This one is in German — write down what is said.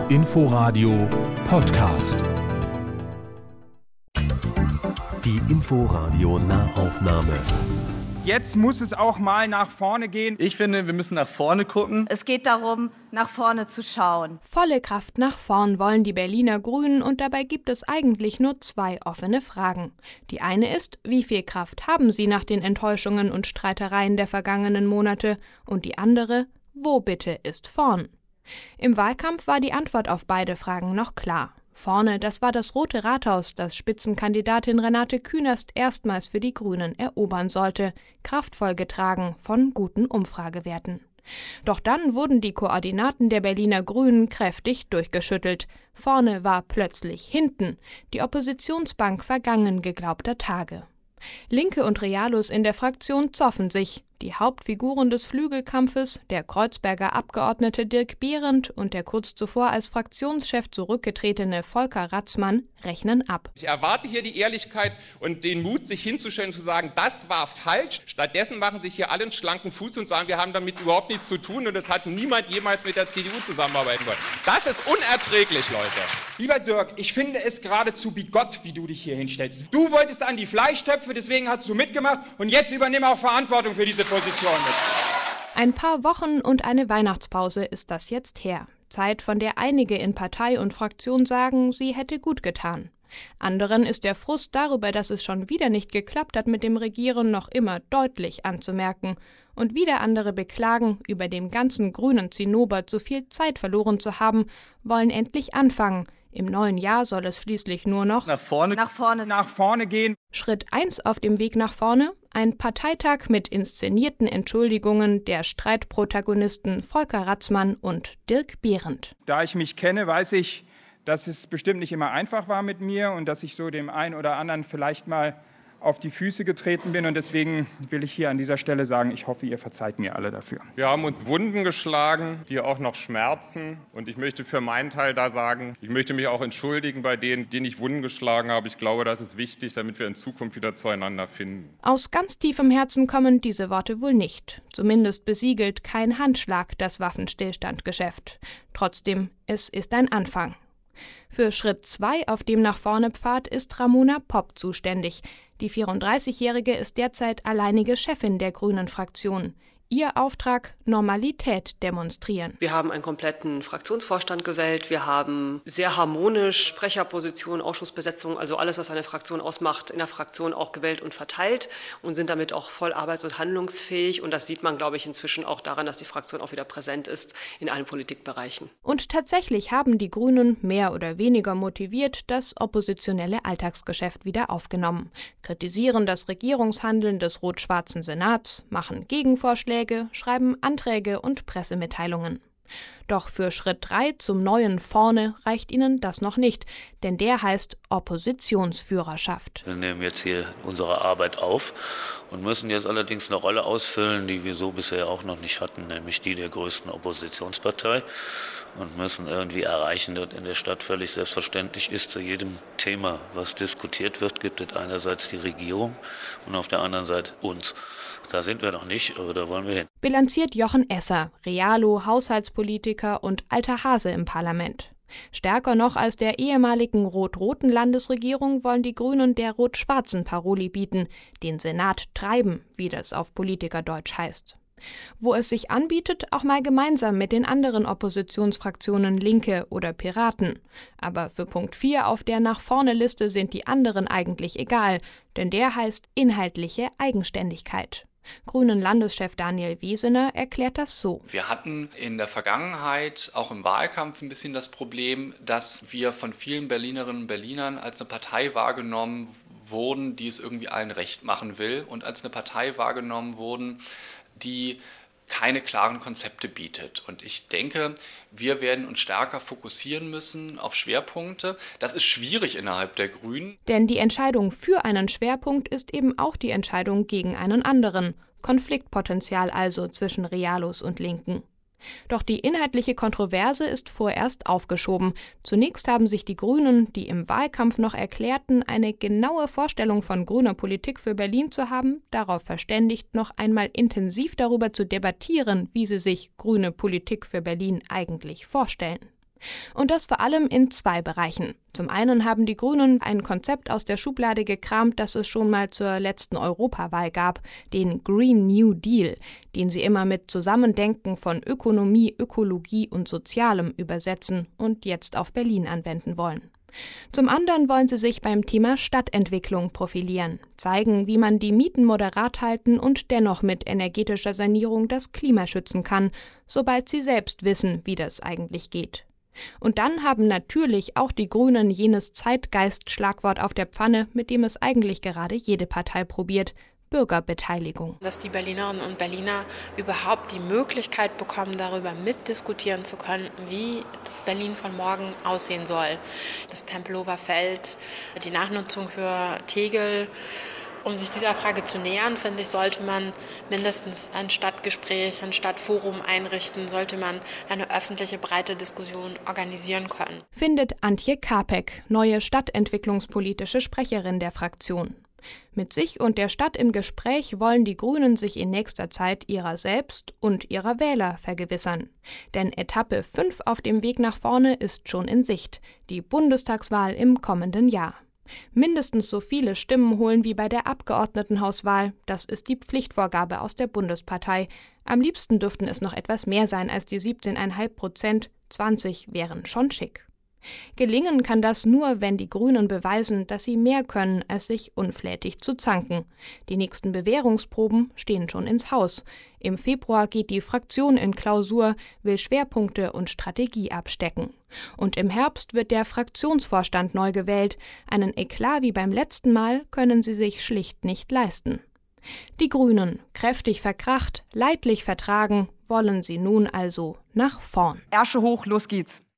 Inforadio Podcast. Die Inforadio Nahaufnahme. Jetzt muss es auch mal nach vorne gehen. Ich finde, wir müssen nach vorne gucken. Es geht darum, nach vorne zu schauen. Volle Kraft nach vorn wollen die Berliner Grünen und dabei gibt es eigentlich nur zwei offene Fragen. Die eine ist, wie viel Kraft haben sie nach den Enttäuschungen und Streitereien der vergangenen Monate? Und die andere, wo bitte ist vorn? Im Wahlkampf war die Antwort auf beide Fragen noch klar. Vorne, das war das Rote Rathaus, das Spitzenkandidatin Renate Künast erstmals für die Grünen erobern sollte, kraftvoll getragen von guten Umfragewerten. Doch dann wurden die Koordinaten der Berliner Grünen kräftig durchgeschüttelt. Vorne war plötzlich hinten, die Oppositionsbank vergangen geglaubter Tage. Linke und Realos in der Fraktion zoffen sich. Die Hauptfiguren des Flügelkampfes, der Kreuzberger Abgeordnete Dirk Behrendt und der kurz zuvor als Fraktionschef zurückgetretene Volker Ratzmann, rechnen ab. Ich erwarte hier die Ehrlichkeit und den Mut, sich hinzustellen und zu sagen, das war falsch. Stattdessen machen sich hier alle einen schlanken Fuß und sagen, wir haben damit überhaupt nichts zu tun und es hat niemand jemals mit der CDU zusammenarbeiten wollen. Das ist unerträglich, Leute. Lieber Dirk, ich finde es geradezu bigott, wie du dich hier hinstellst. Du wolltest an die Fleischtöpfe, deswegen hast du mitgemacht und jetzt übernimm auch Verantwortung für diese Position mit. Ein paar Wochen und eine Weihnachtspause ist das jetzt her. Zeit, von der einige in Partei und Fraktion sagen, sie hätte gut getan. Anderen ist der Frust darüber, dass es schon wieder nicht geklappt hat mit dem Regieren, noch immer deutlich anzumerken. Und wieder andere beklagen, über dem ganzen grünen Zinnober zu viel Zeit verloren zu haben, wollen endlich anfangen. Im neuen Jahr soll es schließlich nur noch nach vorne gehen. Schritt 1 auf dem Weg nach vorne, ein Parteitag mit inszenierten Entschuldigungen der Streitprotagonisten Volker Ratzmann und Dirk Behrendt. Da ich mich kenne, weiß ich, dass es bestimmt nicht immer einfach war mit mir und dass ich so dem einen oder anderen vielleicht mal auf die Füße getreten bin und deswegen will ich hier an dieser Stelle sagen, ich hoffe, ihr verzeiht mir alle dafür. Wir haben uns Wunden geschlagen, die auch noch schmerzen und ich möchte für meinen Teil da sagen, ich möchte mich auch entschuldigen bei denen, denen ich Wunden geschlagen habe. Ich glaube, das ist wichtig, damit wir in Zukunft wieder zueinander finden. Aus ganz tiefem Herzen kommen diese Worte wohl nicht. Zumindest besiegelt kein Handschlag das Waffenstillstandgeschäft. Trotzdem, es ist ein Anfang. Für Schritt 2 auf dem Nach-vorne-Pfad ist Ramona Popp zuständig. Die 34-Jährige ist derzeit alleinige Chefin der Grünen-Fraktion. Ihr Auftrag: Normalität demonstrieren. Wir haben einen kompletten Fraktionsvorstand gewählt. Wir haben sehr harmonisch Sprecherpositionen, Ausschussbesetzungen, also alles, was eine Fraktion ausmacht, in der Fraktion auch gewählt und verteilt und sind damit auch voll arbeits- und handlungsfähig. Und das sieht man, glaube ich, inzwischen auch daran, dass die Fraktion auch wieder präsent ist in allen Politikbereichen. Und tatsächlich haben die Grünen mehr oder weniger motiviert das oppositionelle Alltagsgeschäft wieder aufgenommen, kritisieren das Regierungshandeln des rot-schwarzen Senats, machen Gegenvorschläge, schreiben Anträge und Pressemitteilungen. Doch für Schritt 3 zum neuen Vorne reicht ihnen das noch nicht, denn der heißt Oppositionsführerschaft. Wir nehmen jetzt hier unsere Arbeit auf und müssen jetzt allerdings eine Rolle ausfüllen, die wir so bisher auch noch nicht hatten, nämlich die der größten Oppositionspartei und müssen irgendwie erreichen, dass in der Stadt völlig selbstverständlich ist, zu jedem Thema, was diskutiert wird, gibt es einerseits die Regierung und auf der anderen Seite uns. Da sind wir noch nicht, aber da wollen wir hin. Bilanziert Jochen Esser, Realo, Haushaltspolitiker und alter Hase im Parlament. Stärker noch als der ehemaligen rot-roten Landesregierung wollen die Grünen der rot-schwarzen Paroli bieten, den Senat treiben, wie das auf Politikerdeutsch heißt. Wo es sich anbietet, auch mal gemeinsam mit den anderen Oppositionsfraktionen Linke oder Piraten. Aber für Punkt 4 auf der Nach-vorne-Liste sind die anderen eigentlich egal, denn der heißt inhaltliche Eigenständigkeit. Grünen-Landeschef Daniel Wiesener erklärt das so. Wir hatten in der Vergangenheit, auch im Wahlkampf, ein bisschen das Problem, dass wir von vielen Berlinerinnen und Berlinern als eine Partei wahrgenommen wurden, die es irgendwie allen recht machen will und als eine Partei wahrgenommen wurden, die keine klaren Konzepte bietet. Und ich denke, wir werden uns stärker fokussieren müssen auf Schwerpunkte. Das ist schwierig innerhalb der Grünen. Denn die Entscheidung für einen Schwerpunkt ist eben auch die Entscheidung gegen einen anderen. Konfliktpotenzial also zwischen Realos und Linken. Doch die inhaltliche Kontroverse ist vorerst aufgeschoben. Zunächst haben sich die Grünen, die im Wahlkampf noch erklärten, eine genaue Vorstellung von grüner Politik für Berlin zu haben, darauf verständigt, noch einmal intensiv darüber zu debattieren, wie sie sich grüne Politik für Berlin eigentlich vorstellen. Und das vor allem in 2 Bereichen. Zum einen haben die Grünen ein Konzept aus der Schublade gekramt, das es schon mal zur letzten Europawahl gab, den Green New Deal, den sie immer mit Zusammendenken von Ökonomie, Ökologie und Sozialem übersetzen und jetzt auf Berlin anwenden wollen. Zum anderen wollen sie sich beim Thema Stadtentwicklung profilieren, zeigen, wie man die Mieten moderat halten und dennoch mit energetischer Sanierung das Klima schützen kann, sobald sie selbst wissen, wie das eigentlich geht. Und dann haben natürlich auch die Grünen jenes Zeitgeist-Schlagwort auf der Pfanne, mit dem es eigentlich gerade jede Partei probiert: Bürgerbeteiligung. Dass die Berlinerinnen und Berliner überhaupt die Möglichkeit bekommen, darüber mitdiskutieren zu können, wie das Berlin von morgen aussehen soll. Das Tempelhofer Feld, die Nachnutzung für Tegel. Um sich dieser Frage zu nähern, finde ich, sollte man mindestens ein Stadtgespräch, ein Stadtforum einrichten, sollte man eine öffentliche, breite Diskussion organisieren können. Findet Antje Kapek, neue stadtentwicklungspolitische Sprecherin der Fraktion. Mit sich und der Stadt im Gespräch wollen die Grünen sich in nächster Zeit ihrer selbst und ihrer Wähler vergewissern. Denn Etappe 5 auf dem Weg nach vorne ist schon in Sicht: die Bundestagswahl im kommenden Jahr. Mindestens so viele Stimmen holen wie bei der Abgeordnetenhauswahl, das ist die Pflichtvorgabe aus der Bundespartei. Am liebsten dürften es noch etwas mehr sein als die 17,5%, 20 wären schon schick. Gelingen kann das nur, wenn die Grünen beweisen, dass sie mehr können, als sich unflätig zu zanken. Die nächsten Bewährungsproben stehen schon ins Haus. Im Februar geht die Fraktion in Klausur, will Schwerpunkte und Strategie abstecken. Und im Herbst wird der Fraktionsvorstand neu gewählt. Einen Eklat wie beim letzten Mal können sie sich schlicht nicht leisten. Die Grünen, kräftig verkracht, leidlich vertragen, wollen sie nun also nach vorn. Ärsche hoch, los geht's.